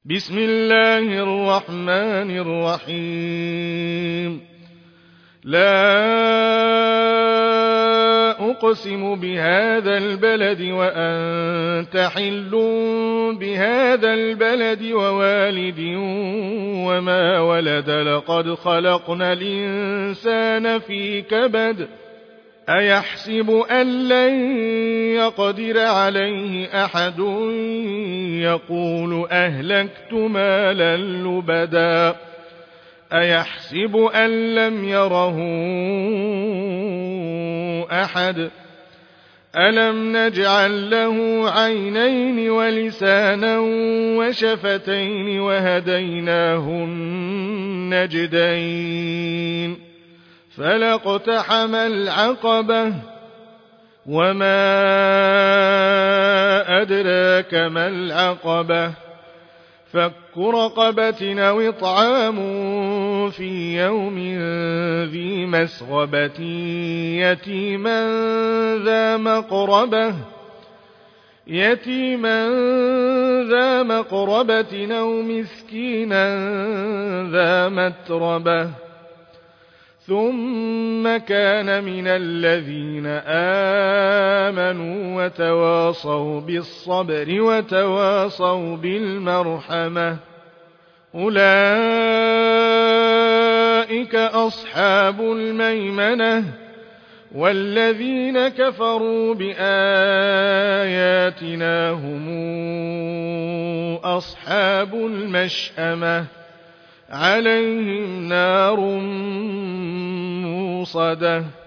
بسم الله الرحمن الرحيم. لا أقسم بهذا البلد وأنت حل بهذا البلد ووالد وما ولد لقد خلقنا الإنسان في كبد أيحسب أن لن يقدر عليه أحد يقول أهلكت مالا لبدا أيحسب أن لم يره أحد ألم نجعل له عينين ولسانا وشفتين وهديناه النجدين فلاقتحم العقبة وما أدراك ما العقبة فك رقبة أو إطعام في يوم ذي مسغبة يتيما ذا مقربة أو مسكينا ذا متربة ثم كان من الذين آمنوا وتواصوا بالصبر وتواصوا بالمرحمة أولئك أصحاب الميمنة والذين كفروا بآياتنا هم أصحاب المشأمة عليهم نار موصدة